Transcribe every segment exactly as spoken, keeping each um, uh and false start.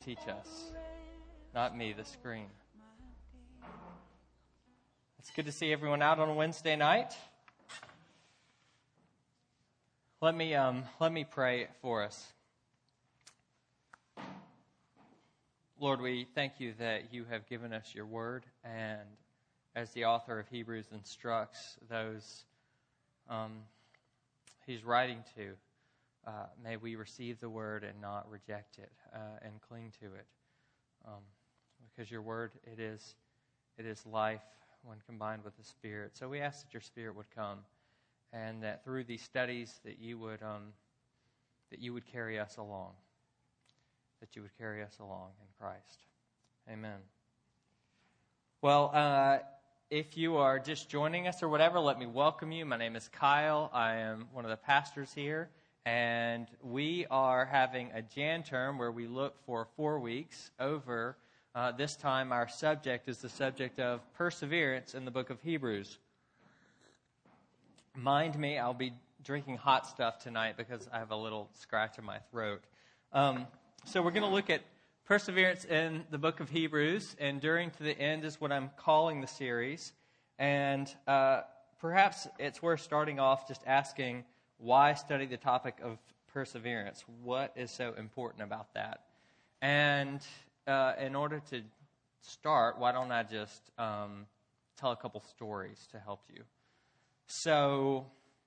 teach us, not me, the screen. It's good to see everyone out on a Wednesday night. Let me um, let me pray for us. Lord, we thank you that you have given us your word, and as the author of Hebrews instructs those um, he's writing to, uh, may we receive the word and not reject it uh, and cling to it, um, because your word, it is it is life when combined with the Spirit. So we ask that your Spirit would come, and that through these studies that you would um, that you would carry us along, that you would carry us along in Christ. Amen. Well, uh, if you are just joining us or whatever, let me welcome you. My name is Kyle. I am one of the pastors here, and we are having a Jan term where we look for four weeks over. Uh, this time, our subject is the subject of perseverance in the book of Hebrews. Mind me, I'll be drinking hot stuff tonight because I have a little scratch in my throat. Um, so we're going to look at perseverance in the book of Hebrews, enduring to the end is what I'm calling the series. And uh, perhaps it's worth starting off just asking, why study the topic of perseverance? What is so important about that? And uh, in order to start, why don't I just um, tell a couple stories to help you? So,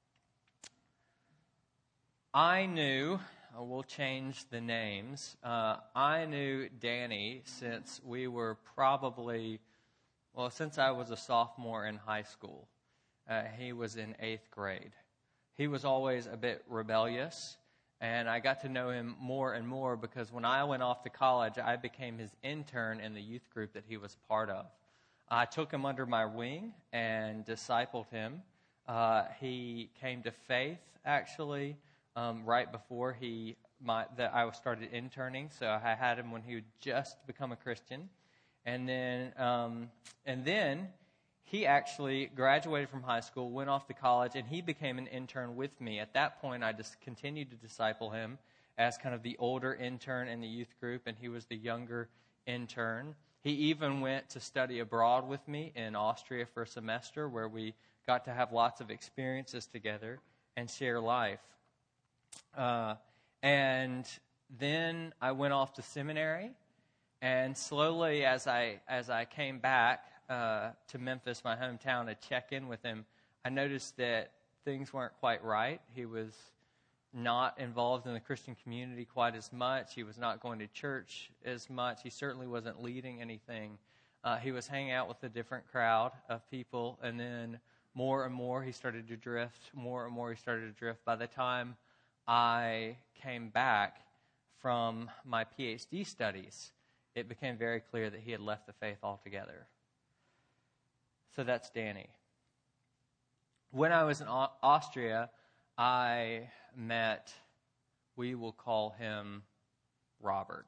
I knew, uh, we'll change the names, uh, I knew Danny since we were probably, well, since I was a sophomore in high school. Uh, he was in eighth grade. He was always a bit rebellious, and I got to know him more and more because when I went off to college, I became his intern in the youth group that he was part of. I took him under my wing and discipled him. Uh, he came to faith, actually, um, right before he my, that I started interning. So I had him when he had just become a Christian, and then um, and then he actually graduated from high school, went off to college, and he became an intern with me. At that point, I just continued to disciple him as kind of the older intern in the youth group, and he was the younger intern. He even went to study abroad with me in Austria for a semester, where we got to have lots of experiences together and share life. Uh, and then I went off to seminary, and slowly as I as I came back uh, to Memphis, my hometown, to check in with him, I noticed that things weren't quite right. He was not involved in the Christian community quite as much. He was not going to church as much. He certainly wasn't leading anything. Uh, he was hanging out with a different crowd of people, and then more and more he started to drift. More and more he started to drift. By the time I came back from my P H D studies, it became very clear that he had left the faith altogether. So that's Danny. When I was in Austria, I met, we will call him Robert.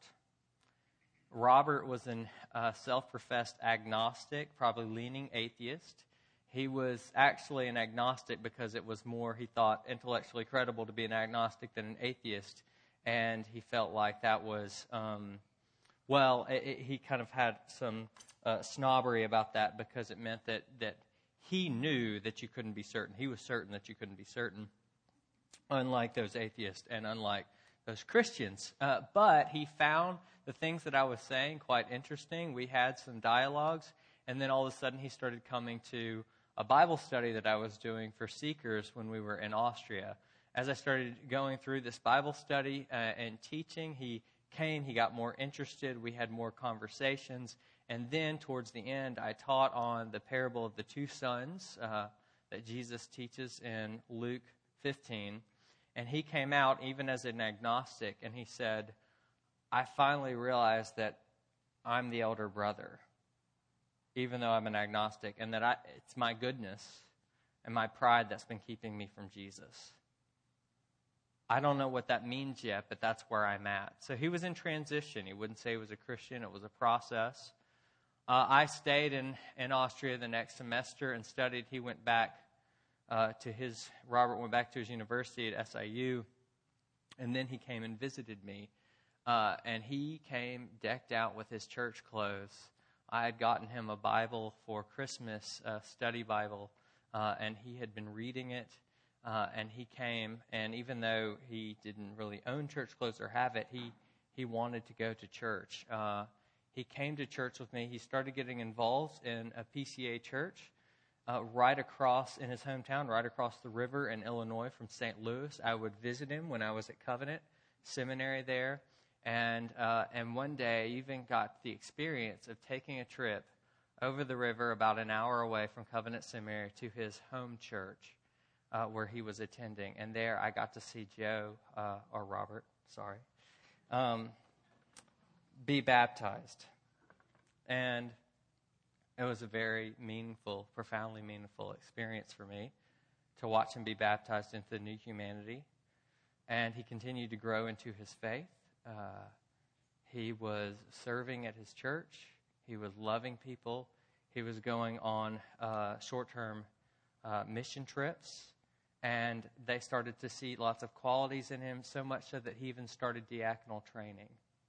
Robert was a uh, self-professed agnostic, probably leaning atheist. He was actually an agnostic because it was more, he thought, intellectually credible to be an agnostic than an atheist. And he felt like that was, um, well, it, it, he kind of had some uh, snobbery about that because it meant that, that he knew that you couldn't be certain. He was certain that you couldn't be certain, unlike those atheists and unlike those Christians. Uh, but he found the things that I was saying quite interesting. We had some dialogues, and then all of a sudden he started coming to a Bible study that I was doing for seekers when we were in Austria. As I started going through this Bible study uh, and teaching, he came, he got more interested, we had more conversations, and then towards the end I taught on the parable of the two sons uh, that Jesus teaches in Luke fifteen, and he came out even as an agnostic, and he said, I finally realized that I'm the elder brother, even though I'm an agnostic, and that I, it's my goodness and my pride that's been keeping me from Jesus. I don't know what that means yet, but that's where I'm at. So he was in transition. He wouldn't say he was a Christian. It was a process. Uh, I stayed in, in Austria the next semester and studied. He went back uh, to his, Robert went back to his university at S I U, and then he came and visited me Uh, and he came decked out with his church clothes. I had gotten him a Bible for Christmas, a study Bible, uh, and he had been reading it. Uh, and he came, and even though he didn't really own church clothes or have it, he, he wanted to go to church. Uh, he came to church with me. He started getting involved in a P C A church uh, right across, in his hometown, right across the river in Illinois from Saint Louis. I would visit him when I was at Covenant Seminary there. And uh, and one day I even got the experience of taking a trip over the river about an hour away from Covenant Seminary to his home church uh, where he was attending. And there I got to see Joe, uh, or Robert, sorry, um, be baptized. And it was a very meaningful, profoundly meaningful experience for me to watch him be baptized into the new humanity. And he continued to grow into his faith. Uh, he was serving at his church. He was loving people. He was going on uh, short-term uh, mission trips. And they started to see lots of qualities in him, so much so that he even started diaconal training.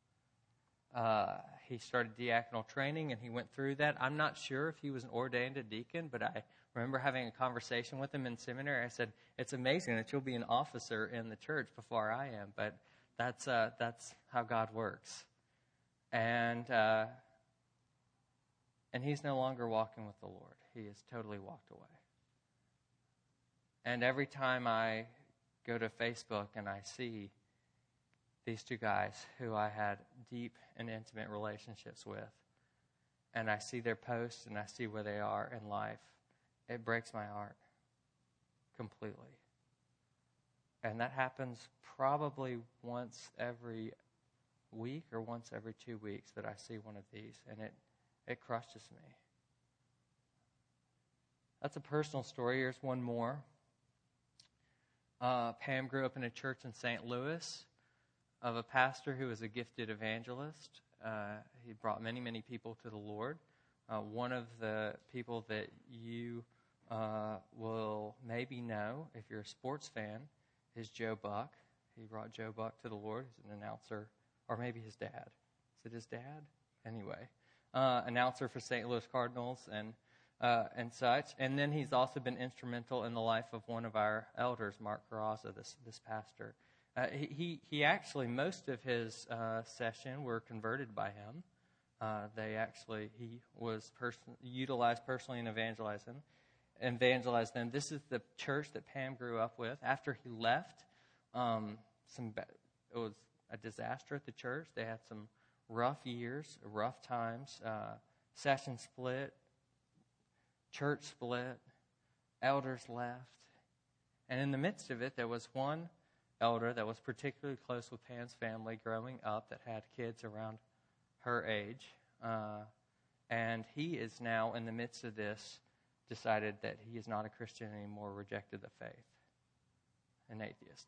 Uh, he started diaconal training, and he went through that. I'm not sure if he was an ordained a deacon, but I remember having a conversation with him in seminary. I said, it's amazing that you'll be an officer in the church before I am, but That's uh, that's how God works, and uh, and he's no longer walking with the Lord. He has totally walked away. And every time I go to Facebook and I see these two guys who I had deep and intimate relationships with, and I see their posts and I see where they are in life, it breaks my heart completely. And that happens probably once every week or once every two weeks that I see one of these, and it, it crushes me. That's a personal story. Here's one more. Uh, Pam grew up in a church in Saint Louis of a pastor who was a gifted evangelist. Uh, he brought many, many people to the Lord. Uh, one of the people that you uh, will maybe know if you're a sports fan is Joe Buck. He brought Joe Buck to the Lord. He's an announcer, or maybe his dad. Is it his dad? Anyway, uh, announcer for Saint Louis Cardinals and uh, and such. And then he's also been instrumental in the life of one of our elders, Mark Carrazza, this this pastor. Uh, he, he he actually, most of his uh, session were converted by him. Uh, they actually, he was person, utilized personally in evangelizing. evangelize them. This is the church that Pam grew up with. After he left, um, some it was a disaster at the church. They had some rough years, rough times. Uh, session split, church split, elders left. And in the midst of it, there was one elder that was particularly close with Pam's family growing up that had kids around her age. Uh, and he is now in the midst of this decided that he is not a Christian anymore, rejected the faith, an atheist.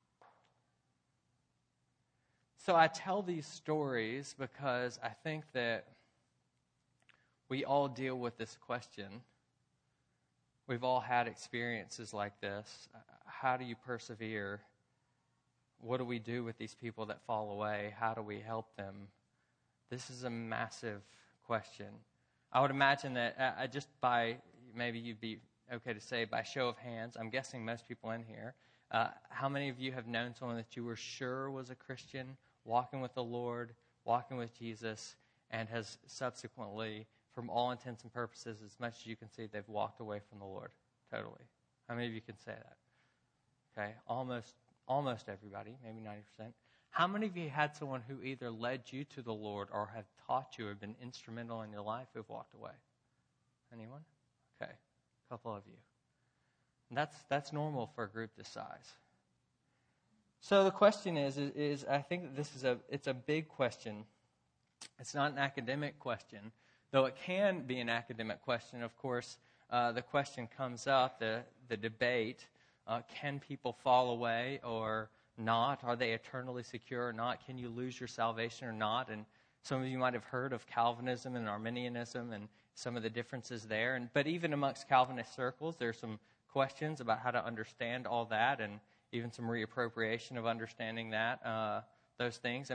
So I tell these stories because I think that we all deal with this question. We've all had experiences like this. How do you persevere? What do we do with these people that fall away? How do we help them? This is a massive question. I would imagine that uh, just by, maybe you'd be okay to say, by show of hands, I'm guessing most people in here, uh, how many of you have known someone that you were sure was a Christian, walking with the Lord, walking with Jesus, and has subsequently, from all intents and purposes, as much as you can see, they've walked away from the Lord totally? How many of you can say that? Okay, almost almost everybody, maybe ninety percent. How many of you had someone who either led you to the Lord or have taught you or been instrumental in your life who've walked away? Anyone? Okay, a couple of you. And that's that's normal for a group this size. So the question is, is, is I think that this is a it's a big question. It's not an academic question, though it can be an academic question. Of course, uh, the question comes up, the the debate: uh, can people fall away or not? Are they eternally secure or not? Can you lose your salvation or not? And some of you might have heard of Calvinism and Arminianism and some of the differences there. And but even amongst Calvinist circles, there's some questions about how to understand all that, and even some reappropriation of understanding that, uh, those things. I mean,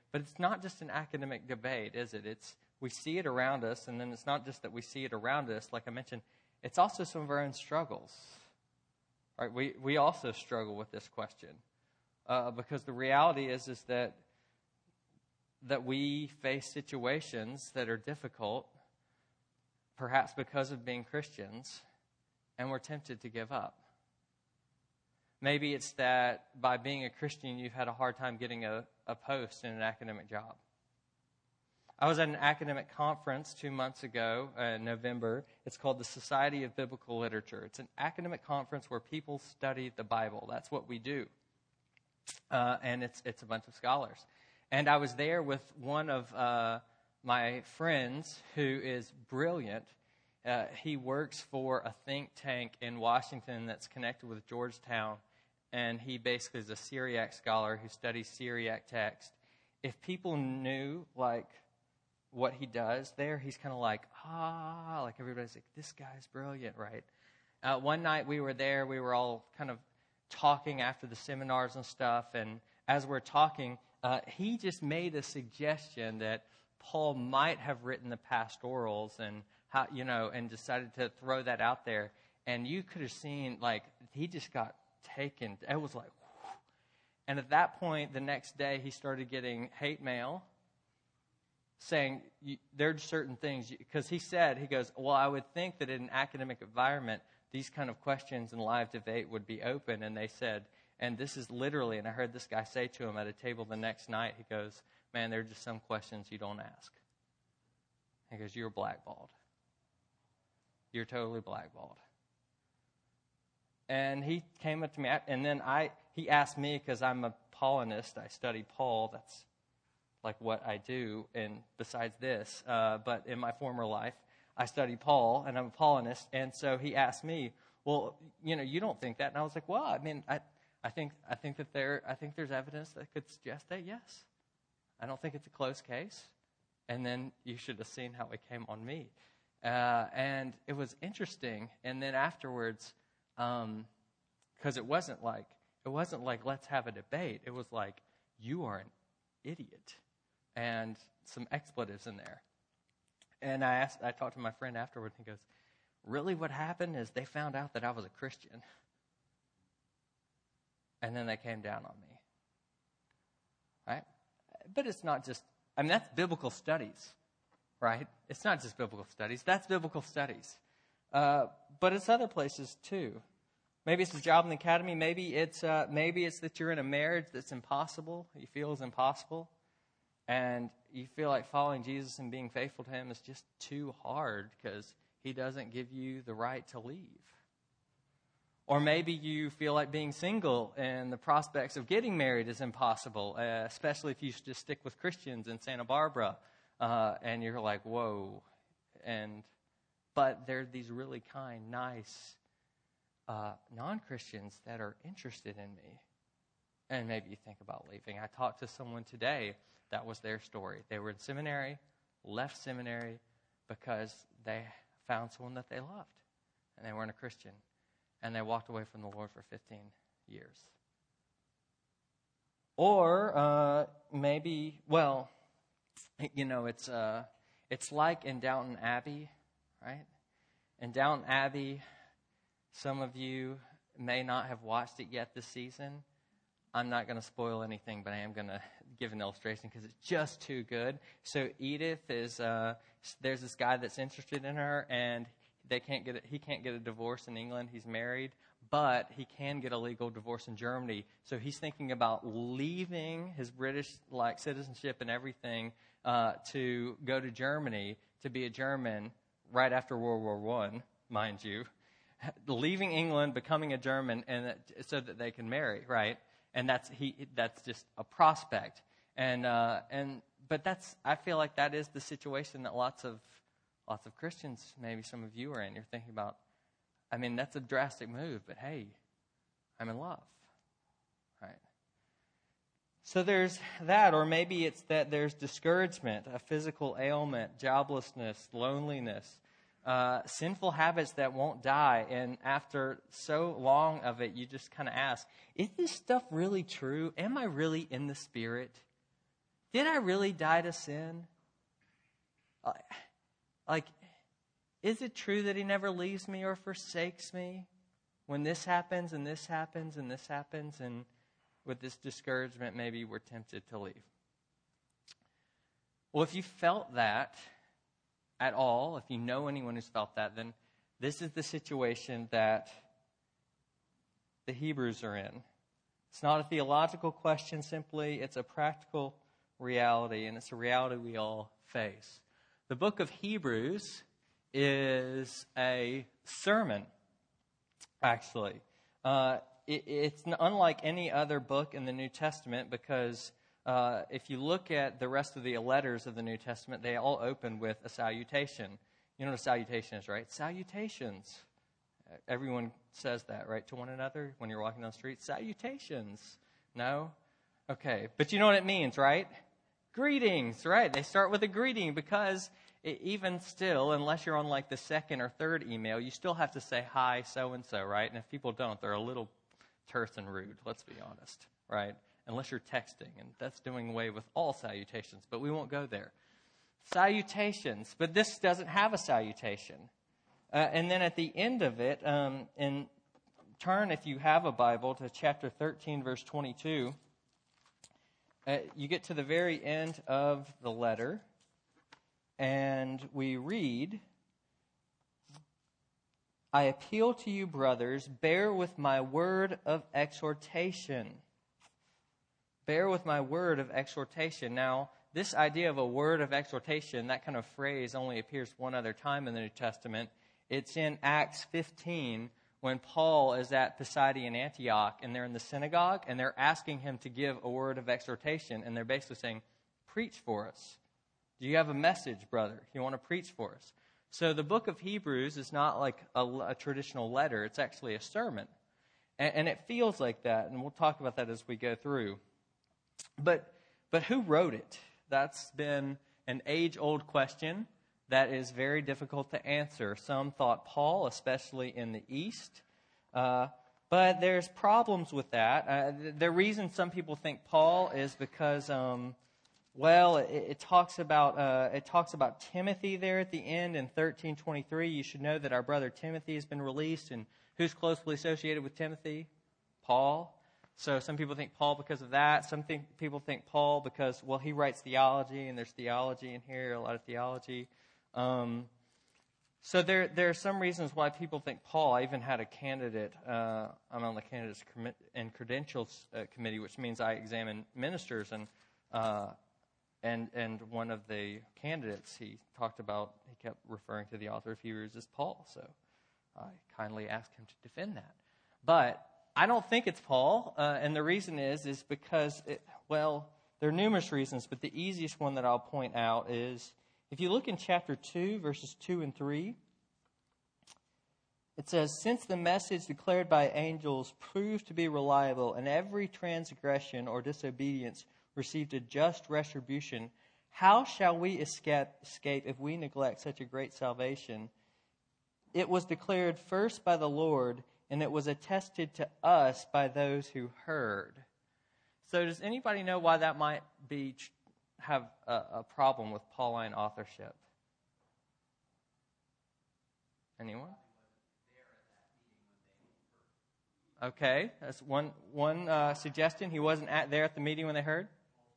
But it's not just an academic debate, is it? It's we see it around us, and then it's not just that we see it around us. Like I mentioned, it's also some of our own struggles. Right? We we also struggle with this question uh, because the reality is is that that we face situations that are difficult, perhaps because of being Christians, and we're tempted to give up. Maybe it's that by being a Christian, you've had a hard time getting a, a post in an academic job. I was at an academic conference two months ago uh, in November. It's called the Society of Biblical Literature. It's an academic conference where people study the Bible. That's what we do. Uh, and it's it's a bunch of scholars. And I was there with one of uh, my friends who is brilliant. Uh, he works for a think tank in Washington that's connected with Georgetown. And he basically is a Syriac scholar who studies Syriac text. If people knew, like, what he does there, he's kind of like, ah, like everybody's like, this guy's brilliant, right? Uh, one night we were there, we were all kind of talking after the seminars and stuff, and as we're talking, uh, he just made a suggestion that Paul might have written the pastorals and how, you know, and decided to throw that out there, and you could have seen, like, he just got taken. It was like, whew. And at that point, the next day, he started getting hate mail saying there are certain things, because he said, he goes, well, I would think that in an academic environment, these kind of questions and live debate would be open. And they said, and this is literally, and I heard this guy say to him at a table the next night, he goes, man, there are just some questions you don't ask. He goes, you're blackballed. You're totally blackballed. And he came up to me, and then I he asked me, because I'm a Paulinist, I study Paul, that's like what I do, and besides this, uh, but in my former life, I study Paul, and I'm a Paulinist, and so he asked me, well, you know, you don't think that, and I was like, well, I mean, I, I think, I think that there, I think there's evidence that could suggest that, yes. I don't think it's a close case, and then you should have seen how it came on me, uh, and it was interesting, and then afterwards, um, because it wasn't like, it wasn't like, let's have a debate, it was like, you are an idiot. And some expletives in there. And I asked, I talked to my friend afterward, and he goes, really what happened is they found out that I was a Christian. And then they came down on me. Right? But it's not just, I mean, that's biblical studies, right? It's not just biblical studies. That's biblical studies. Uh, but it's other places too. Maybe it's a job in the academy. Maybe it's uh, maybe it's that you're in a marriage that's impossible, you feel is impossible. And you feel like following Jesus and being faithful to him is just too hard because he doesn't give you the right to leave. Or maybe you feel like being single and the prospects of getting married is impossible, uh, especially if you just stick with Christians in Santa Barbara. Uh, and you're like, whoa. And but there are these really kind, nice uh, non-Christians that are interested in me. And maybe you think about leaving. I talked to someone today. That was their story. They were in seminary, left seminary because they found someone that they loved. And they weren't a Christian. And they walked away from the Lord for fifteen years. Or uh, maybe, well, you know, it's uh, it's like in Downton Abbey, right? In Downton Abbey, some of you may not have watched it yet this season. I'm not going to spoil anything, but I am going to give an illustration because it's just too good. So Edith is, uh, there's this guy that's interested in her, and they can't get a, he can't get a divorce in England. He's married, but he can get a legal divorce in Germany. So he's thinking about leaving his British like citizenship and everything uh, to go to Germany to be a German right after World War One, mind you, leaving England, becoming a German, and that, so that they can marry, right? And that's he. That's just a prospect, and uh, and but that's. I feel like that is the situation that lots of lots of Christians, maybe some of you are in. You're thinking about. I mean, that's a drastic move, but hey, I'm in love, right? So there's that, or maybe it's that there's discouragement, a physical ailment, joblessness, loneliness. Uh, sinful habits that won't die, and after so long of it, you just kind of ask, is this stuff really true? Am I really in the Spirit? did I really die to sin? Like, is it true that he never leaves me or forsakes me when this happens and this happens and this happens? And with this discouragement, maybe we're tempted to leave. Well, if you felt that at all, if you know anyone who's felt that, then this is the situation that the Hebrews are in. It's not a theological question simply. It's a practical reality, and it's a reality we all face. The book of Hebrews is a sermon, actually. Uh, it, it's unlike any other book in the New Testament because uh, if you look at the rest of the letters of the New Testament, they all open with a salutation. You know what a salutation is, right? Salutations. Everyone says that, right, to one another when you're walking down the street. Salutations. No? Okay. But you know what it means, right? Greetings, right? They start with a greeting because it, even still, unless you're on like the second or third email, you still have to say hi, so-and-so, right? And if people don't, they're a little terse and rude, let's be honest, right? Unless you're texting, and that's doing away with all salutations, but we won't go there. Salutations, but this doesn't have a salutation. Uh, and then at the end of it, um, and turn, if you have a Bible, to chapter thirteen, verse twenty-two. Uh, you get to the very end of the letter, and we read, I appeal to you, brothers, bear with my word of exhortation. Bear with my word of exhortation. Now, this idea of a word of exhortation, that kind of phrase only appears one other time in the New Testament. It's in Acts fifteen when Paul is at Pisidian Antioch and they're in the synagogue and they're asking him to give a word of exhortation. And they're basically saying, preach for us. Do you have a message, brother? You want to preach for us? So the book of Hebrews is not like a, a traditional letter. It's actually a sermon. And, and it feels like that. And we'll talk about that as we go through. But but who wrote it? That's been an age-old question that is very difficult to answer. Some thought Paul, especially in the East. Uh, but there's problems with that. Uh, the, the reason some people think Paul is because, um, well, it, it talks about uh, it talks about Timothy there at the end in thirteen twenty-three. You should know that our brother Timothy has been released. And who's closely associated with Timothy? Paul. So some people think Paul because of that. Some think, people think Paul because, well, he writes theology, and there's theology in here, a lot of theology. Um, so there there are some reasons why people think Paul. I even had a candidate. Uh, I'm on the candidates and credentials uh, committee, which means I examine ministers, and uh, and and one of the candidates, he talked about, he kept referring to the author of Hebrews as Paul. So I kindly asked him to defend that, but I don't think it's Paul, uh, and the reason is is because it, well, there are numerous reasons, but the easiest one that I'll point out is, if you look in chapter two, verses two and three, it says, since the message declared by angels proved to be reliable, and every transgression or disobedience received a just retribution, how shall we escape, escape if we neglect such a great salvation? It was declared first by the Lord, and it was attested to us by those who heard. So does anybody know why that might be have a, a problem with Pauline authorship? Anyone? Okay, that's one one uh, suggestion. He wasn't at, there at the meeting when they heard?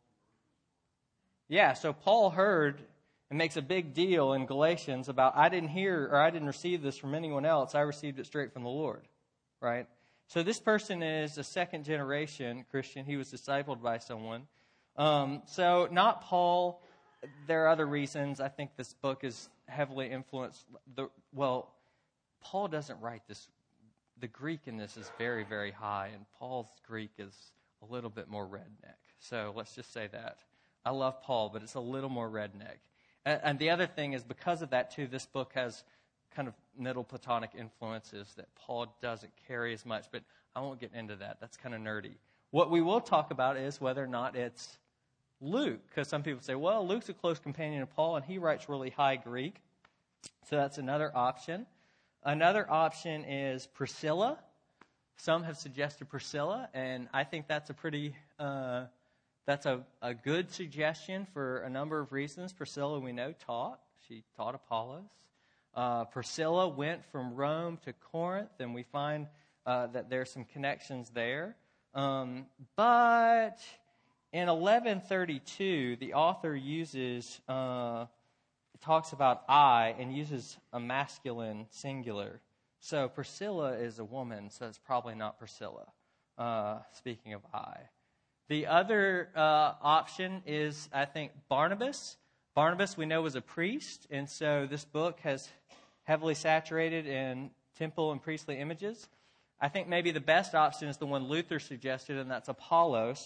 Yeah, so Paul heard and makes a big deal in Galatians about, I didn't hear or I didn't receive this from anyone else. I received it straight from the Lord, right? So this person is a second generation Christian. He was discipled by someone. Um, so not Paul. There are other reasons. I think this book is heavily influenced. The, well, Paul doesn't write this. The Greek in this is very, very high, and Paul's Greek is a little bit more redneck. So let's just say that. I love Paul, but it's a little more redneck. And, and the other thing is, because of that, too, this book has kind of middle Platonic influences that Paul doesn't carry as much, but I won't get into that. That's kind of nerdy. What we will talk about is whether or not it's Luke, because some people say, well, Luke's a close companion of Paul, and he writes really high Greek. So that's another option. Another option is Priscilla. Some have suggested Priscilla, and I think that's a pretty uh, That's a, a good suggestion for a number of reasons. Priscilla, we know, taught. She taught Apollos. Uh, Priscilla went from Rome to Corinth, and we find uh, that there's some connections there. Um, but in eleven thirty-two, the author uses, uh, talks about I and uses a masculine singular. So Priscilla is a woman, so it's probably not Priscilla, uh, speaking of I. The other uh, option is, I think, Barnabas. Barnabas, we know, was a priest, and so this book has heavily saturated in temple and priestly images. I think maybe the best option is the one Luther suggested, and that's Apollos.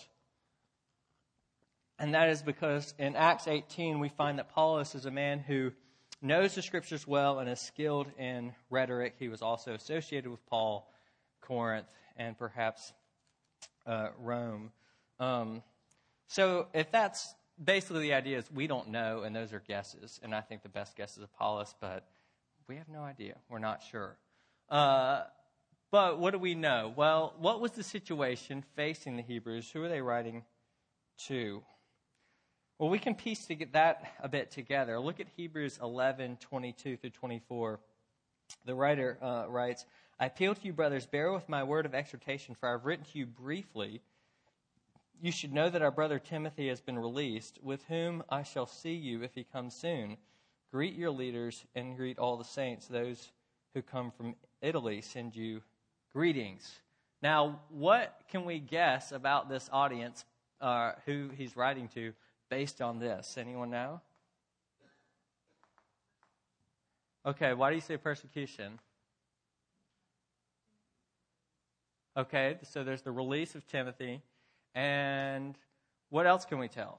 And that is because in Acts eighteen, we find that Apollos is a man who knows the Scriptures well and is skilled in rhetoric. He was also associated with Paul, Corinth, and perhaps uh, Rome. Um, so if that's basically the idea, is we don't know, and those are guesses. And I think the best guess is Apollos, but we have no idea. We're not sure. Uh, but what do we know? Well, what was the situation facing the Hebrews? Who are they writing to? Well, we can piece to get that a bit together. Look at Hebrews eleven, twenty-two through twenty-four. The writer uh, writes, I appeal to you, brothers, bear with my word of exhortation, for I have written to you briefly. You should know that our brother Timothy has been released, with whom I shall see you if he comes soon. Greet your leaders and greet all the saints. Those who come from Italy send you greetings. Now, what can we guess about this audience, uh, who he's writing to, based on this? Anyone know? Okay, why do you say persecution? Okay, so there's the release of Timothy. And what else can we tell?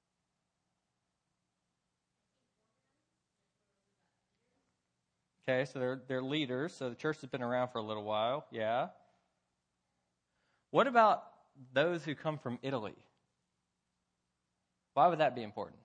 Okay, so they're, they're leaders, so the church has been around for a little while, yeah. What about those who come from Italy? Why would that be important?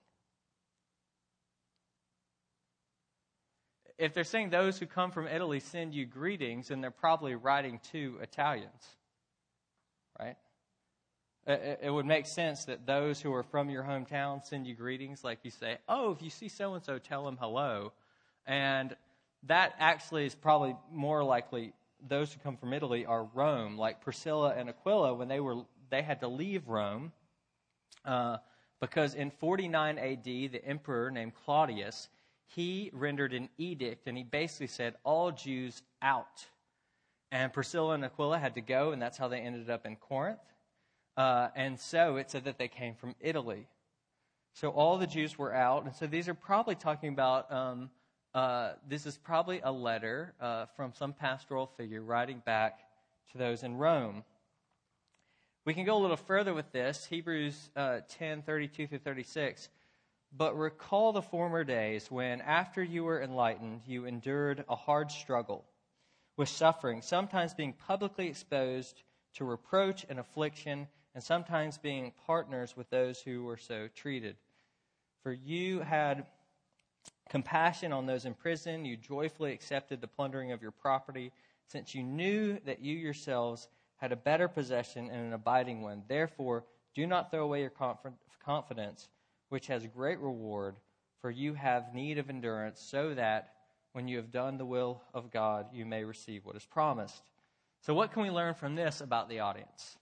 If they're saying those who come from Italy send you greetings, then they're probably writing to Italians, right? It would make sense that those who are from your hometown send you greetings, like you say, oh, if you see so-and-so, tell them hello. And that actually is probably more likely those who come from Italy are Rome, like Priscilla and Aquila, when they were they had to leave Rome, uh, because in forty-nine A D, the emperor named Claudius, he rendered an edict, and he basically said, all Jews out. And Priscilla and Aquila had to go, and that's how they ended up in Corinth. Uh, and so it said that they came from Italy. So all the Jews were out. And so these are probably talking about, um, uh, this is probably a letter uh, from some pastoral figure writing back to those in Rome. We can go a little further with this. Hebrews uh, ten, thirty-two through thirty-six. But recall the former days when, after you were enlightened, you endured a hard struggle with suffering, sometimes being publicly exposed to reproach and affliction, and sometimes being partners with those who were so treated. For you had compassion on those in prison. You joyfully accepted the plundering of your property, since you knew that you yourselves had a better possession and an abiding one. Therefore, do not throw away your confidence, which has great reward, for you have need of endurance, so that when you have done the will of God, you may receive what is promised. So what can we learn from this about the audience?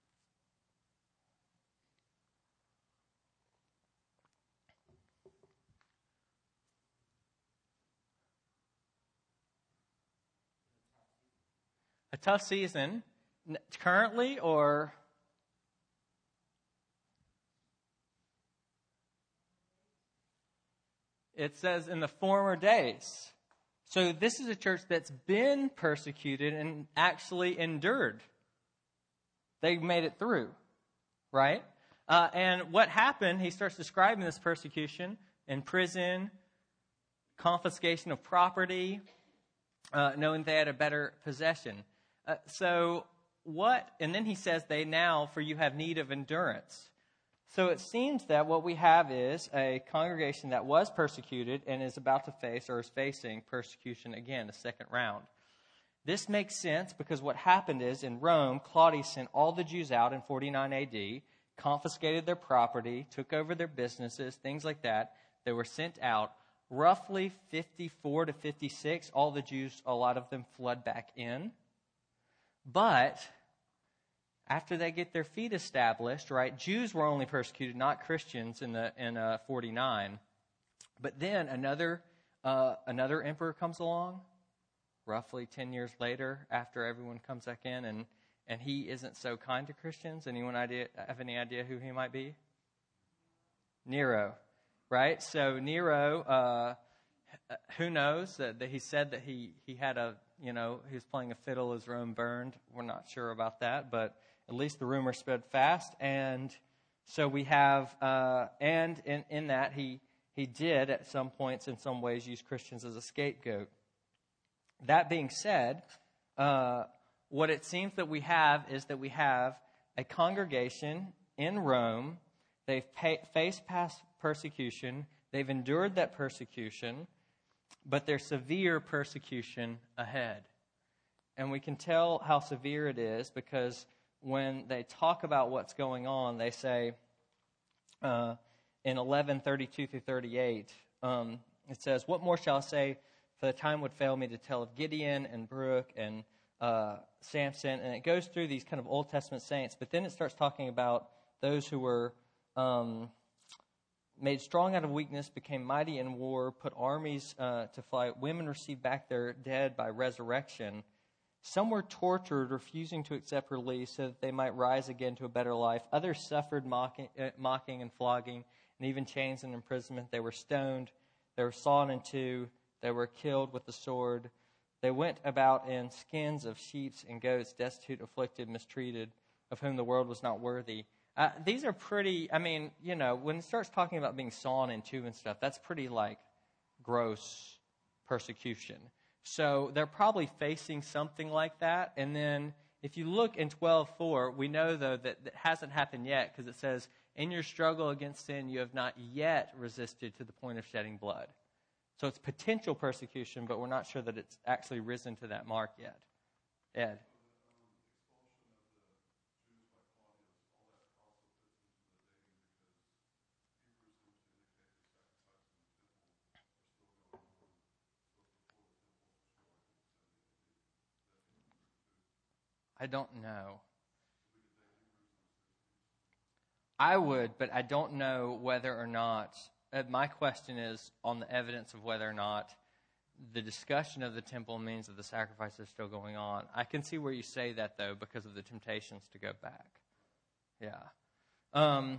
A tough season, currently, or it says in the former days. So this is a church that's been persecuted and actually endured. They made it through, right? Uh, and what happened, he starts describing this persecution in prison, confiscation of property, uh, knowing they had a better possession. Uh, so what, and then he says, they now, for you have need of endurance. So it seems that what we have is a congregation that was persecuted and is about to face or is facing persecution again, a second round. This makes sense because what happened is in Rome, Claudius sent all the Jews out in forty-nine A D. confiscated their property, took over their businesses, things like that. They were sent out. Roughly fifty-four to fifty-six, all the Jews, a lot of them fled back in. But after they get their feet established, right, Jews were only persecuted, not Christians in the in uh, forty-nine. But then another uh, another emperor comes along, roughly ten years later, after everyone comes back in, and, and he isn't so kind to Christians. Anyone idea have any idea who he might be? Nero, right? So Nero, uh, who knows? That, that he said that he, he had a, you know, he was playing a fiddle as Rome burned. We're not sure about that, but at least the rumor spread fast. And so we have, uh, and in, in that he, he did at some points in some ways use Christians as a scapegoat. That being said, uh, what it seems that we have is that we have a congregation in Rome. They've pay, faced past persecution. They've endured that persecution, but there's severe persecution ahead. And we can tell how severe it is because when they talk about what's going on, they say uh, in eleven thirty-two through thirty-eight, um, it says, "What more shall I say? For the time would fail me to tell of Gideon and Baruch and uh, Samson." And it goes through these kind of Old Testament saints. But then it starts talking about those who were um, made strong out of weakness, became mighty in war, put armies uh, to flight. Women received back their dead by resurrection. Some were tortured, refusing to accept release so that they might rise again to a better life. Others suffered mocking, uh, mocking and flogging, and even chains and imprisonment. They were stoned. They were sawn in two. They were killed with the sword. They went about in skins of sheep and goats, destitute, afflicted, mistreated, of whom the world was not worthy. Uh, these are pretty, I mean, you know, when it starts talking about being sawn in two and stuff, that's pretty, like, gross persecution. So they're probably facing something like that. And then if you look in twelve four, we know, though, that that hasn't happened yet because it says, "In your struggle against sin, you have not yet resisted to the point of shedding blood." So it's potential persecution, but we're not sure that it's actually risen to that mark yet. Ed? I don't know. I would, but I don't know whether or not. Uh, my question is on the evidence of whether or not the discussion of the temple means that the sacrifice is still going on. I can see where you say that, though, because of the temptations to go back. Yeah. Um,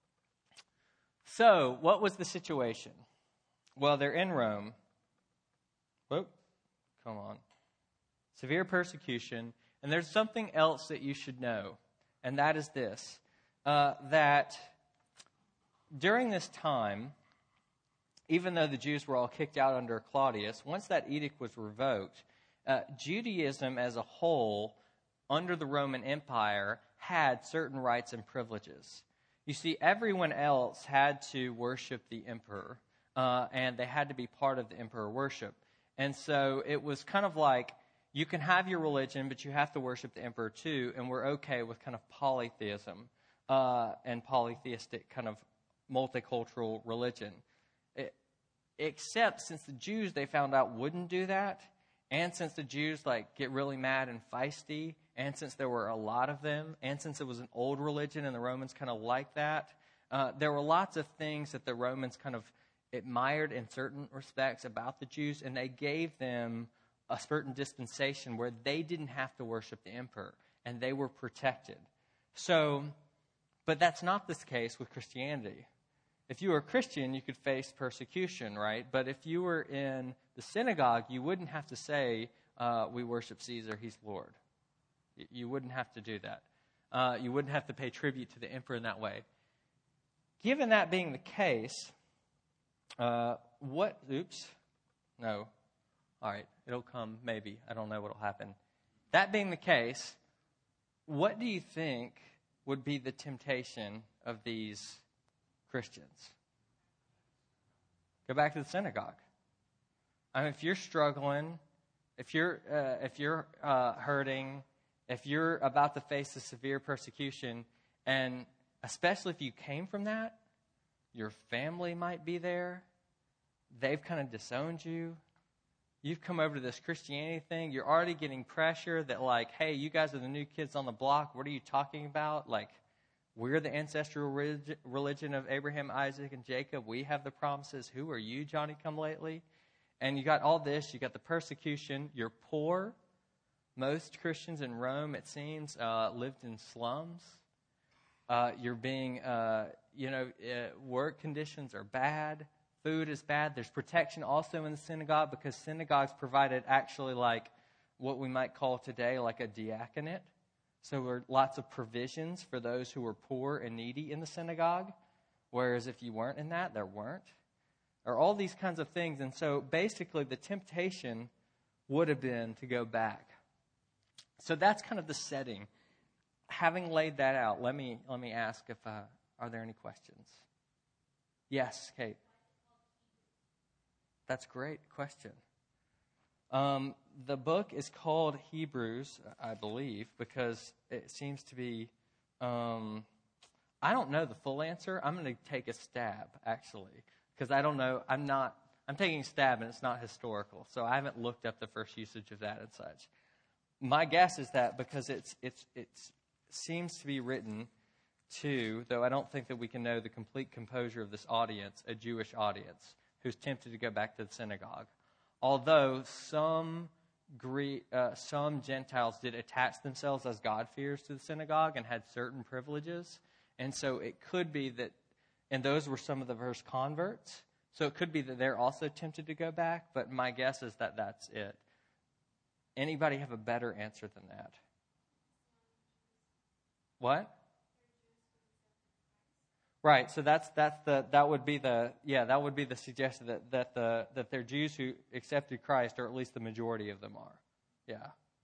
so, what was the situation? Well, they're in Rome. Whoop. Come on. Severe persecution. And there's something else that you should know, and that is this, uh, that during this time, even though the Jews were all kicked out under Claudius, once that edict was revoked, uh, Judaism as a whole, under the Roman Empire, had certain rights and privileges. You see, everyone else had to worship the emperor, uh, and they had to be part of the emperor worship. And so it was kind of like, you can have your religion, but you have to worship the emperor too, and we're okay with kind of polytheism uh, and polytheistic kind of multicultural religion. It, except since the Jews, they found out, wouldn't do that, and since the Jews like get really mad and feisty, and since there were a lot of them, and since it was an old religion and the Romans kind of liked that, uh, there were lots of things that the Romans kind of admired in certain respects about the Jews, and they gave them a certain dispensation where they didn't have to worship the emperor, and they were protected. So, but that's not this case with Christianity. If you were a Christian, you could face persecution, right? But if you were in the synagogue, you wouldn't have to say, uh, we worship Caesar, he's Lord. You wouldn't have to do that. Uh, you wouldn't have to pay tribute to the emperor in that way. Given that being the case, uh, what, oops, no, all right, it'll come maybe. I don't know what will happen. That being the case, what do you think would be the temptation of these Christians? Go back to the synagogue. I mean, if you're struggling, if you're uh, if you're uh, hurting, if you're about to face a severe persecution, and especially if you came from that, your family might be there. They've kind of disowned you. You've come over to this Christianity thing. You're already getting pressure that, like, hey, you guys are the new kids on the block. What are you talking about? Like, we're the ancestral religion of Abraham, Isaac, and Jacob. We have the promises. Who are you, Johnny-come-lately? And you got all this. You got the persecution. You're poor. Most Christians in Rome, it seems, uh, lived in slums. Uh, you're being, uh, you know, uh, work conditions are bad. Food is bad. There's protection also in the synagogue because synagogues provided actually like what we might call today like a diaconate. So there were lots of provisions for those who were poor and needy in the synagogue, whereas if you weren't in that, there weren't. Or all these kinds of things. And so basically the temptation would have been to go back. So that's kind of the setting. Having laid that out, let me let me ask if uh, are there any questions? Yes, Kate. That's a great question. Um, the book is called Hebrews, I believe, because it seems to be, um, I don't know the full answer. I'm going to take a stab, actually, because I don't know. I'm not, I'm taking a stab, and it's not historical, so I haven't looked up the first usage of that and such. My guess is that because it's it's it's seems to be written to, though I don't think that we can know the complete composure of this audience, a Jewish audience who's tempted to go back to the synagogue. Although some Greek, uh, some Gentiles did attach themselves as God-fearers to the synagogue and had certain privileges. And so it could be that, and those were some of the first converts. So it could be that they're also tempted to go back, but my guess is that that's it. Anybody have a better answer than that? What? Right, so that's that's the that would be the yeah that would be the suggestion that that the that they're Jews who accepted Christ, or at least the majority of them are, yeah.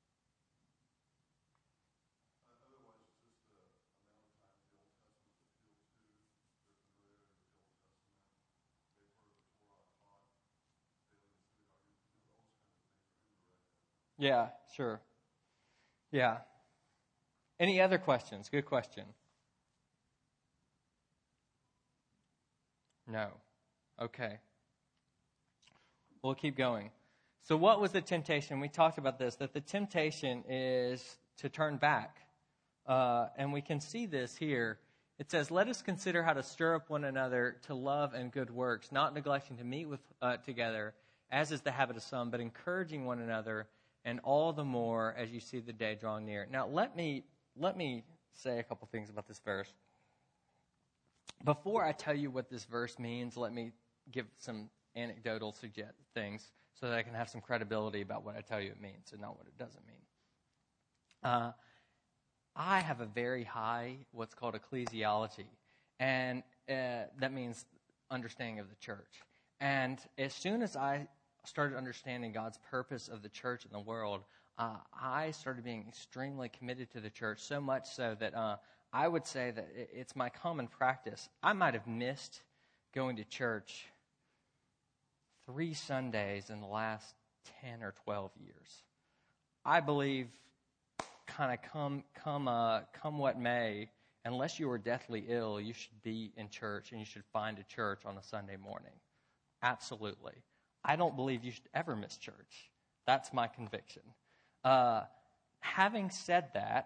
Yeah, sure. Yeah. Any other questions? Good question. No. Okay. We'll keep going. So what was the temptation? We talked about this, that the temptation is to turn back. Uh, and we can see this here. It says, let us consider how to stir up one another to love and good works, not neglecting to meet with uh, together, as is the habit of some, but encouraging one another, and all the more as you see the day drawing near. Now, let me let me say a couple things about this verse. Before I tell you what this verse means, let me give some anecdotal suggest things so that I can have some credibility about what I tell you it means and not what it doesn't mean. Uh, I have a very high, what's called ecclesiology, and uh, that means understanding of the church. And as soon as I started understanding God's purpose of the church in the world, uh, I started being extremely committed to the church, so much so that uh, I would say that it's my common practice. I might have missed going to church three Sundays in the last ten or twelve years. I believe kind of come come uh, come what may, unless you are deathly ill, you should be in church and you should find a church on a Sunday morning. Absolutely. I don't believe you should ever miss church. That's my conviction. Uh, having said that,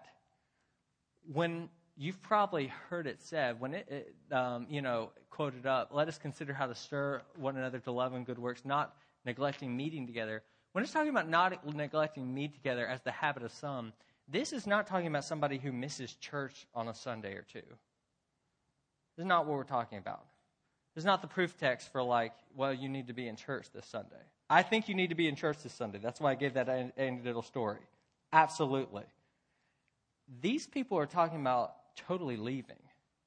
when you've probably heard it said, when it, it um, you know, quoted up, let us consider how to stir one another to love and good works, not neglecting meeting together. When it's talking about not neglecting meet together as the habit of some, this is not talking about somebody who misses church on a Sunday or two. This is not what we're talking about. This is not the proof text for like, well, you need to be in church this Sunday. I think you need to be in church this Sunday. That's why I gave that anecdotal story. Absolutely. These people are talking about totally leaving.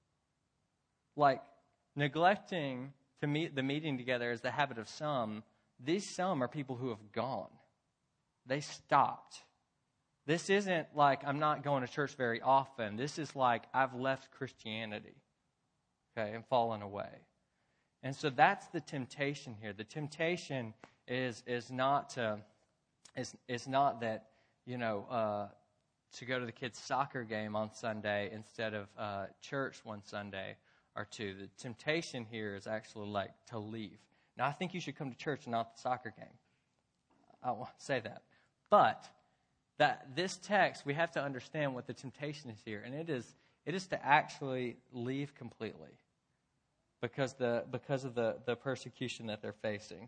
Like, neglecting to meet the meeting together is the habit of some. These some are people who have gone. They stopped. This isn't like I'm not going to church very often. This is like I've left Christianity, okay, and fallen away. And so that's the temptation here. The temptation is is not to, is is not that, you know, uh, to go to the kids' soccer game on Sunday instead of uh, church one Sunday or two. The temptation here is actually like to leave. Now, I think you should come to church and not the soccer game. I won't say that. But that this text, we have to understand what the temptation is here. And it is it is to actually leave completely because the because of the, the persecution that they're facing.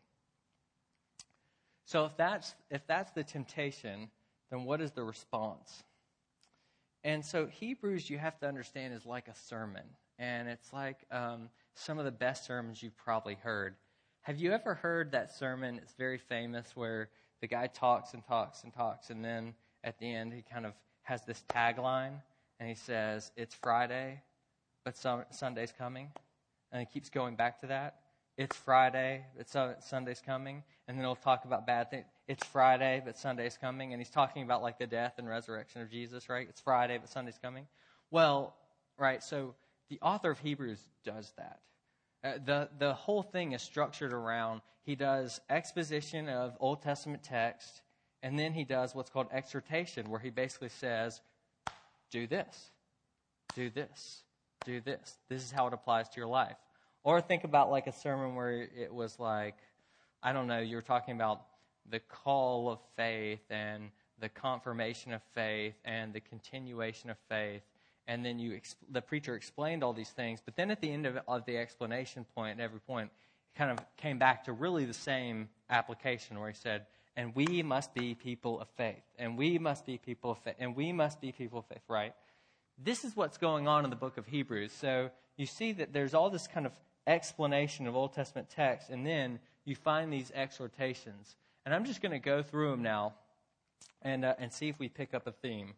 So if that's if that's the temptation, then what is the response? And so Hebrews, you have to understand, is like a sermon. And it's like um, some of the best sermons you've probably heard. Have you ever heard that sermon? It's very famous where the guy talks and talks and talks. And then at the end, he kind of has this tagline. And he says, it's Friday, but some, Sunday's coming. And he keeps going back to that. It's Friday, but Sunday's coming. And then he'll talk about bad things. It's Friday, but Sunday's coming. And he's talking about like the death and resurrection of Jesus, right? It's Friday, but Sunday's coming. Well, right, so the author of Hebrews does that. Uh, the, the whole thing is structured around, he does exposition of Old Testament text, and then he does what's called exhortation, where he basically says, do this, do this, do this. This is how it applies to your life. Or think about like a sermon where it was like, I don't know, you were talking about the call of faith and the confirmation of faith and the continuation of faith. And then you, the preacher explained all these things. But then at the end of, of the explanation point, at every point, he kind of came back to really the same application where he said, and we must be people of faith. And we must be people of faith. And we must be people of faith, right? This is what's going on in the book of Hebrews. So you see that there's all this kind of explanation of Old Testament text, and then you find these exhortations. And I'm just going to go through them now and uh, and see if we pick up a theme.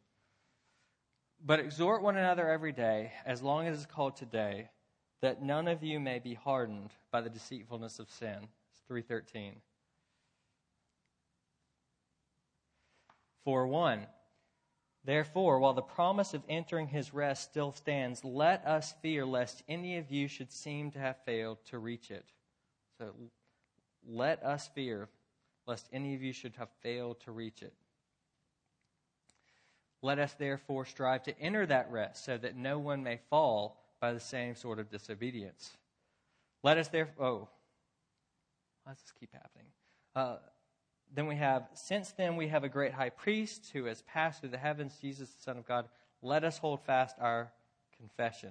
But exhort one another every day, as long as it's called today, that none of you may be hardened by the deceitfulness of sin. It's three thirteen. For one, therefore, while the promise of entering his rest still stands, let us fear lest any of you should seem to have failed to reach it. So let us fear lest any of you should have failed to reach it. Let us therefore strive to enter that rest, so that no one may fall by the same sort of disobedience. Let us therefore... Oh, why does this keep happening? Uh, then we have, since then we have a great high priest who has passed through the heavens, Jesus, the Son of God. Let us hold fast our confession.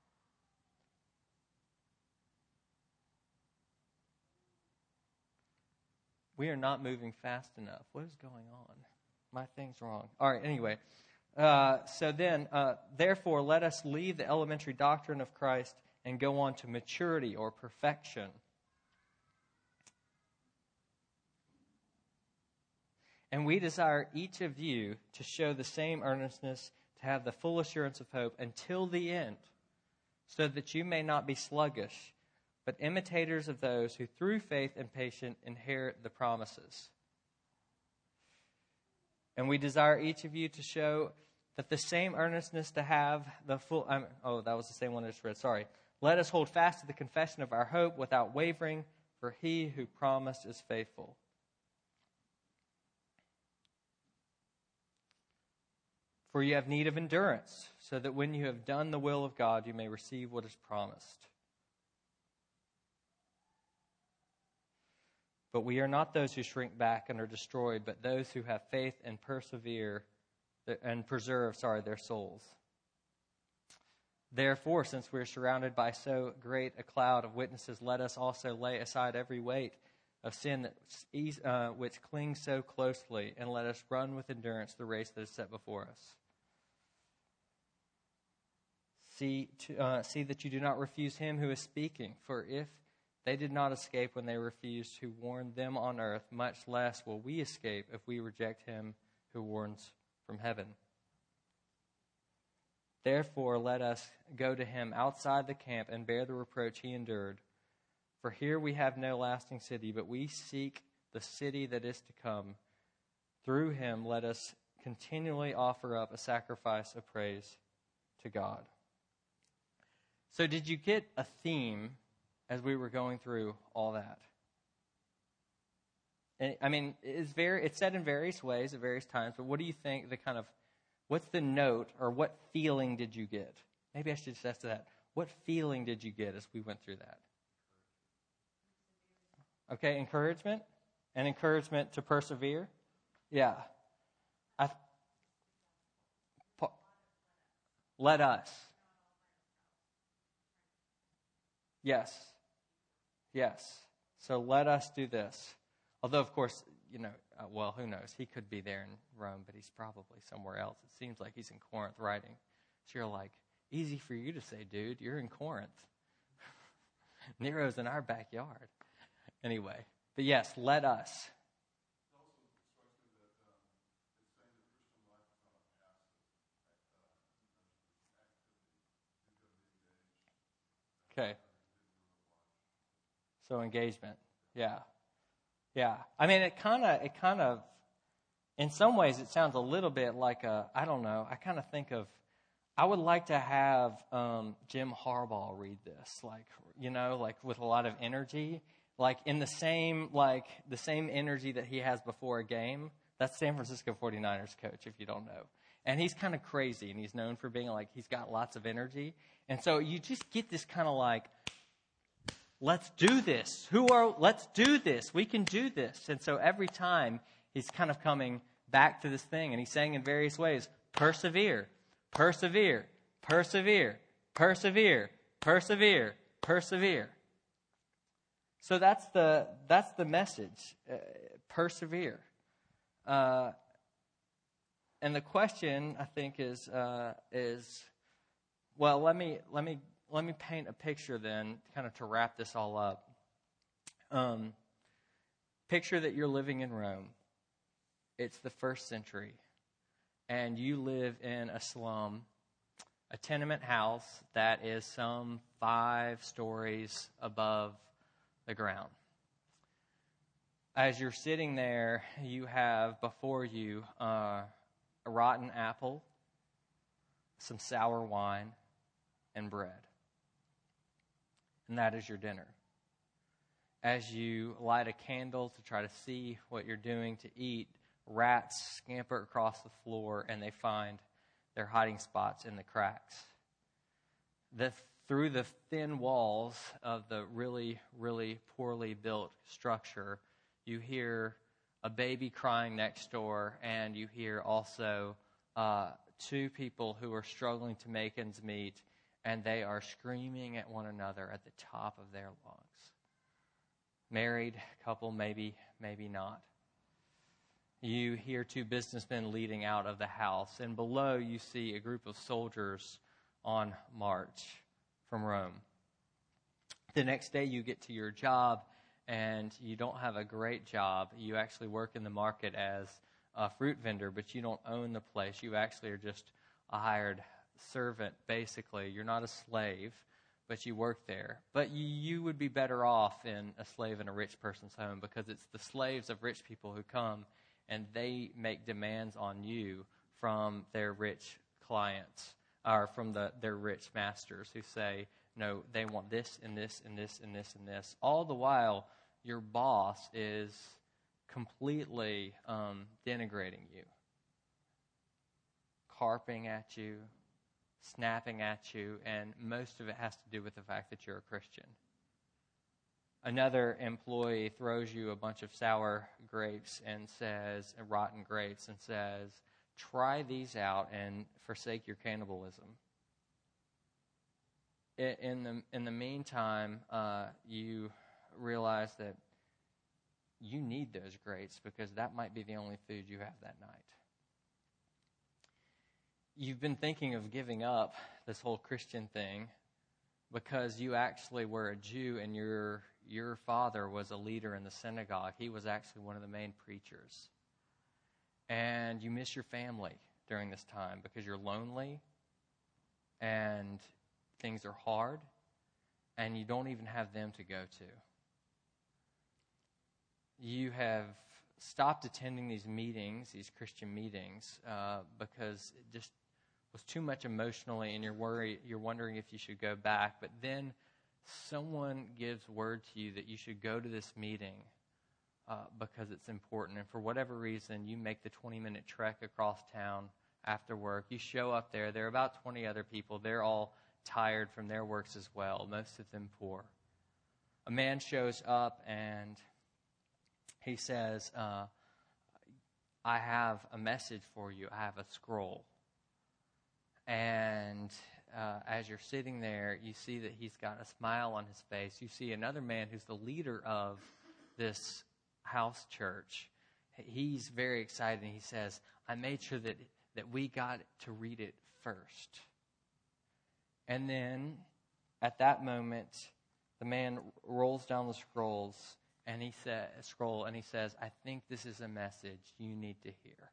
We are not moving fast enough. What is going on? My thing's wrong. All right, anyway. Uh, so then, uh, therefore, let us leave the elementary doctrine of Christ and go on to maturity or perfection. And we desire each of you to show the same earnestness, to have the full assurance of hope until the end, so that you may not be sluggish, but imitators of those who through faith and patience inherit the promises. And we desire each of you to show that the same earnestness to have the full... Um, oh, that was the same one I just read. Sorry. Let us hold fast to the confession of our hope without wavering, for he who promised is faithful. For you have need of endurance, so that when you have done the will of God, you may receive what is promised. But we are not those who shrink back and are destroyed, but those who have faith and persevere and preserve, sorry, their souls. Therefore, since we are surrounded by so great a cloud of witnesses, let us also lay aside every weight of sin that uh, which clings so closely, and let us run with endurance the race that is set before us. See, to, uh, see that you do not refuse him who is speaking, for if they did not escape when they refused to warn them on earth, much less will we escape if we reject him who warns from heaven. Therefore, let us go to him outside the camp and bear the reproach he endured. For here we have no lasting city, but we seek the city that is to come. Through him, let us continually offer up a sacrifice of praise to God. So did you get a theme as we were going through all that? And, I mean, it's very it's said in various ways at various times, but what do you think the kind of What's the note, or what feeling did you get? Maybe I should just ask that. What feeling did you get as we went through that? Okay, encouragement? And encouragement to persevere? Yeah. I, let us. Yes. Yes. So let us do this. Although, of course, you know, uh, well, who knows? He could be there in Rome, but he's probably somewhere else. It seems like he's in Corinth writing. So you're like, easy for you to say, dude, you're in Corinth. Nero's in our backyard. Anyway, but yes, let us. Okay. So engagement. Yeah. Yeah. I mean, it kind of, it kind of, in some ways, it sounds a little bit like a, I don't know, I kind of think of, I would like to have um, Jim Harbaugh read this, like, you know, like with a lot of energy, like in the same, like the same energy that he has before a game. That's San Francisco forty-niners coach, if you don't know. And he's kind of crazy, and he's known for being like, he's got lots of energy. And so you just get this kind of like, let's do this. Who are, let's do this. We can do this. And so every time he's kind of coming back to this thing, and he's saying in various ways, persevere, persevere, persevere, persevere, persevere, persevere. So that's the, that's the message, uh, persevere. Uh, and the question, I think, is, uh, is, well, let me, let me, let me paint a picture then, kind of to wrap this all up. Um, picture that you're living in Rome. It's the first century, and you live in a slum, a tenement house that is some five stories above the ground. As you're sitting there, you have before you uh, a rotten apple, some sour wine, and bread. And that is your dinner. As you light a candle to try to see what you're doing to eat, rats scamper across the floor, and they find their hiding spots in the cracks. The, through the thin walls of the really, really poorly built structure, you hear a baby crying next door, and you hear also uh, two people who are struggling to make ends meet, and they are screaming at one another at the top of their lungs. Married couple, maybe, maybe not. You hear two businessmen leading out of the house, and below you see a group of soldiers on march from Rome. The next day you get to your job, and you don't have a great job. You actually work in the market as a fruit vendor, but you don't own the place. You actually are just a hired servant, basically. You're not a slave, but you work there. But you, you would be better off in a slave in a rich person's home, because it's the slaves of rich people who come and they make demands on you from their rich clients, or from the, their rich masters who say, no, they want this and this and this and this and this. All the while, your boss is completely um, denigrating you, carping at you, snapping at you, and most of it has to do with the fact that you're a Christian. Another employee throws you a bunch of sour grapes and says, rotten grapes, and says, try these out and forsake your cannibalism. In the, in the meantime, uh, you realize that you need those grapes because that might be the only food you have that night. You've been thinking of giving up this whole Christian thing because you actually were a Jew, and your your father was a leader in the synagogue. He was actually one of the main preachers. And you miss your family during this time because you're lonely and things are hard, and you don't even have them to go to. You have stopped attending these meetings, these Christian meetings, uh, because it just was too much emotionally, and you're worried, you're wondering if you should go back. But then someone gives word to you that you should go to this meeting uh, because it's important. And for whatever reason, you make the twenty-minute trek across town after work. You show up there. There are about twenty other people. They're all tired from their works as well, most of them poor. A man shows up and he says, uh, I have a message for you. I have a scroll. And uh, as you're sitting there, you see that he's got a smile on his face. You see another man who's the leader of this house church. He's very excited. He says, I made sure that, that we got to read it first. And then at that moment, the man rolls down the scrolls and he says, scroll and he says, I think this is a message you need to hear.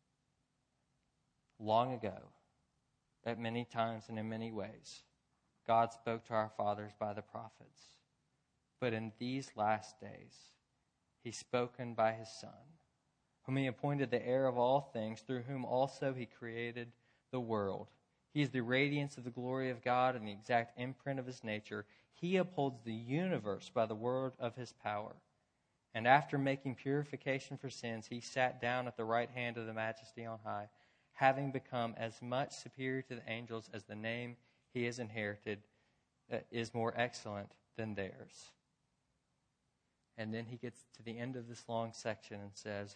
Long ago, at many times and in many ways, God spoke to our fathers by the prophets. But in these last days, He's spoken by His Son, whom He appointed the heir of all things, through whom also He created the world. He is the radiance of the glory of God and the exact imprint of His nature. He upholds the universe by the word of His power. And after making purification for sins, He sat down at the right hand of the Majesty on high, having become as much superior to the angels as the name He has inherited is more excellent than theirs. And then He gets to the end of this long section and says,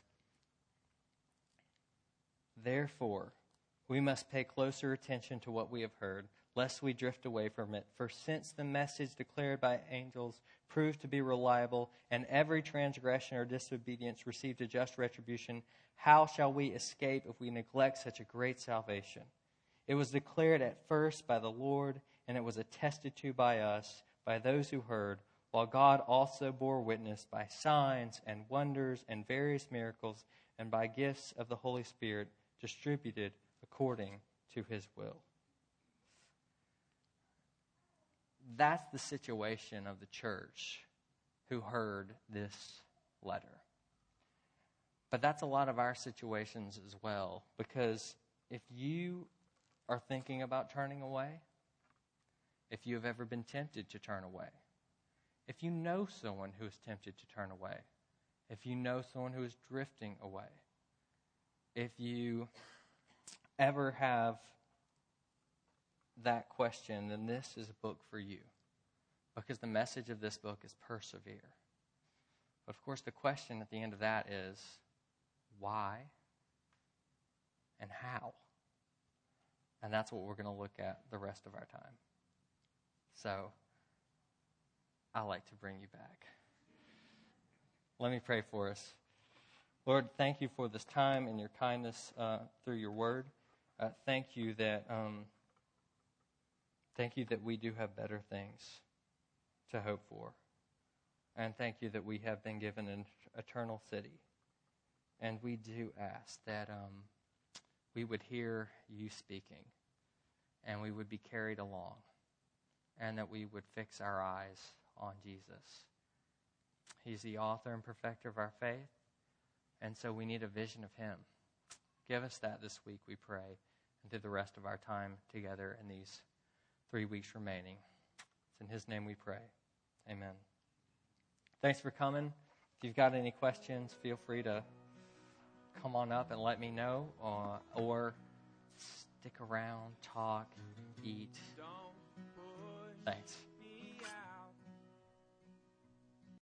therefore, we must pay closer attention to what we have heard, lest we drift away from it. For since the message declared by angels proved to be reliable, and every transgression or disobedience received a just retribution, how shall we escape if we neglect such a great salvation? It was declared at first by the Lord, and it was attested to by us, by those who heard, while God also bore witness by signs and wonders and various miracles, and by gifts of the Holy Spirit distributed according to His will. That's the situation of the church who heard this letter. But that's a lot of our situations as well, because if you are thinking about turning away, if you have ever been tempted to turn away, if you know someone who is tempted to turn away, if you know someone who is drifting away, if you ever have that question, then this is a book for you. Because the message of this book is persevere. But of course, the question at the end of that is, why and how? And that's what we're going to look at the rest of our time. So, I like to bring you back. Let me pray for us. Lord, thank you for this time and your kindness uh, through your word. Uh, thank you that um, thank you that we do have better things to hope for. And thank you that we have been given an eternal city. And we do ask that um, we would hear you speaking, and we would be carried along, and that we would fix our eyes on Jesus. He's the author and perfecter of our faith, and so we need a vision of Him. Give us that this week, we pray, and through the rest of our time together in these three weeks remaining. It's in His name we pray. Amen. Thanks for coming. If you've got any questions, feel free to come on up and let me know, uh, or stick around, talk, eat. Thanks.